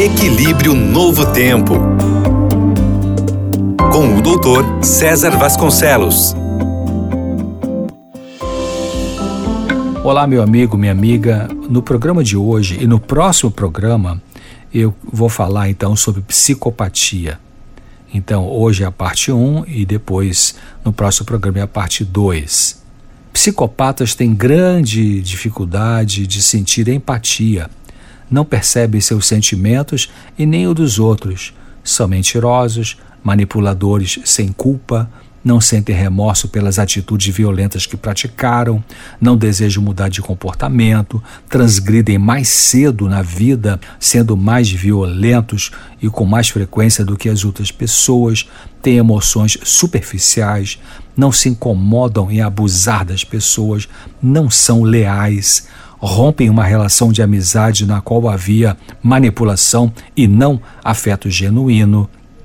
Equilíbrio Novo Tempo, com o Dr. César Vasconcelos. Olá, meu amigo, minha amiga. No programa de hoje e no próximo programa eu vou falar então sobre psicopatia. Então hoje é a parte 1 e depois no próximo programa é a parte 2. Psicopatas têm grande dificuldade de sentir empatia. Não percebem seus sentimentos e nem o dos outros. São mentirosos, manipuladores sem culpa, não sentem remorso pelas atitudes violentas que praticaram, não desejam mudar de comportamento, transgridem mais cedo na vida, sendo mais violentos e com mais frequência do que as outras pessoas, têm emoções superficiais, não se incomodam em abusar das pessoas, não são leais, rompem uma relação de amizade na qual havia manipulação e não afeto genuíno.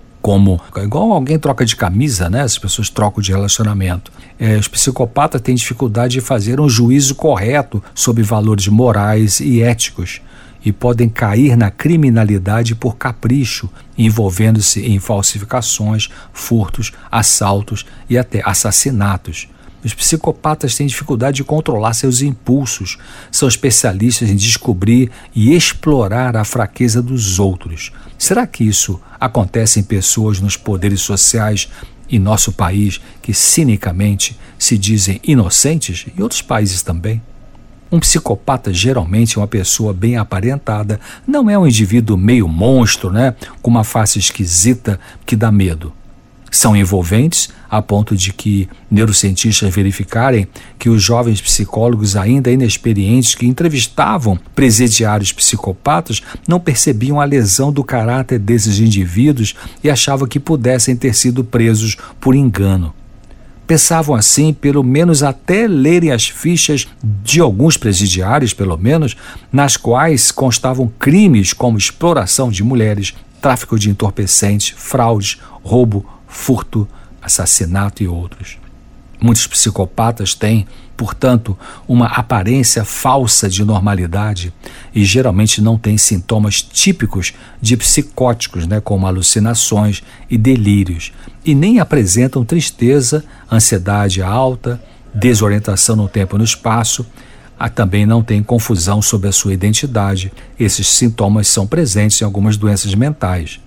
Igual alguém troca de camisa, né? As pessoas trocam de relacionamento. Os psicopatas têm dificuldade de fazer um juízo correto sobre valores morais e éticos e podem cair na criminalidade por capricho, envolvendo-se em falsificações, furtos, assaltos e até assassinatos. Os psicopatas têm dificuldade de controlar seus impulsos, são especialistas em descobrir e explorar a fraqueza dos outros. Será que isso acontece em pessoas nos poderes sociais em nosso país que cinicamente se dizem inocentes? Em outros países também. Um psicopata geralmente é uma pessoa bem aparentada, não é um indivíduo meio monstro, né? Com uma face esquisita que dá medo. São envolventes a ponto de que neurocientistas verificarem que os jovens psicólogos ainda inexperientes que entrevistavam presidiários psicopatas não percebiam a lesão do caráter desses indivíduos e achavam que pudessem ter sido presos por engano. Pensavam assim, pelo menos até lerem as fichas de alguns presidiários, pelo menos, nas quais constavam crimes como exploração de mulheres, tráfico de entorpecentes, fraudes, roubo, furto, assassinato e outros. Muitos psicopatas têm, portanto, uma aparência falsa de normalidade e geralmente não têm sintomas típicos de psicóticos, né, como alucinações e delírios, e nem apresentam tristeza, ansiedade alta, desorientação no tempo e no espaço. Também não tem confusão sobre a sua identidade. Esses sintomas são presentes em algumas doenças mentais.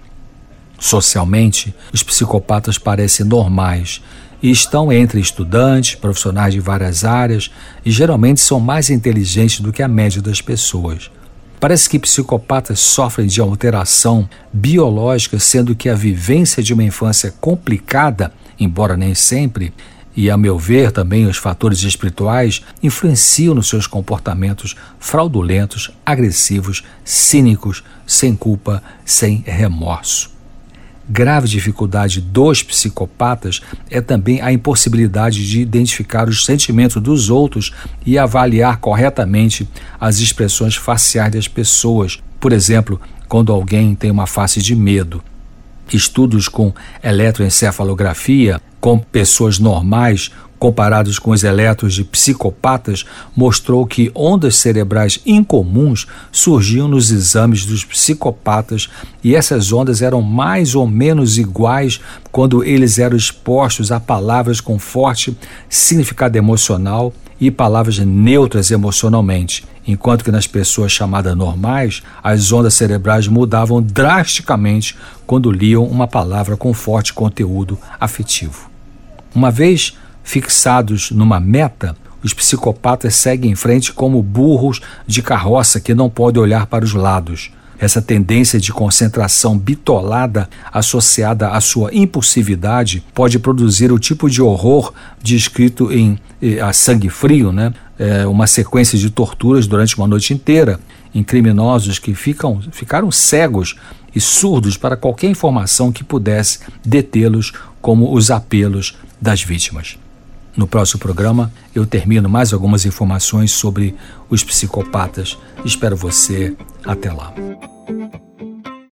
Socialmente, os psicopatas parecem normais e estão entre estudantes, profissionais de várias áreas e geralmente são mais inteligentes do que a média das pessoas. Parece que psicopatas sofrem de alteração biológica, sendo que a vivência de uma infância complicada, embora nem sempre, e a meu ver também os fatores espirituais influenciam nos seus comportamentos fraudulentos, agressivos, cínicos, sem culpa, sem remorso. Grave dificuldade dos psicopatas é também a impossibilidade de identificar os sentimentos dos outros e avaliar corretamente as expressões faciais das pessoas. Por exemplo, quando alguém tem uma face de medo. Estudos com eletroencefalografia com pessoas normais comparados com os eletros de psicopatas, mostrou que ondas cerebrais incomuns surgiam nos exames dos psicopatas e essas ondas eram mais ou menos iguais quando eles eram expostos a palavras com forte significado emocional e palavras neutras emocionalmente, enquanto que nas pessoas chamadas normais, as ondas cerebrais mudavam drasticamente quando liam uma palavra com forte conteúdo afetivo. Uma vez fixados numa meta, os psicopatas seguem em frente como burros de carroça que não podem olhar para os lados. Essa tendência de concentração bitolada associada à sua impulsividade pode produzir o tipo de horror descrito em A Sangue Frio, né? Uma sequência de torturas durante uma noite inteira, em criminosos que ficaram cegos e surdos para qualquer informação que pudesse detê-los, como os apelos das vítimas. No próximo programa, eu termino mais algumas informações sobre os psicopatas. Espero você. Até lá.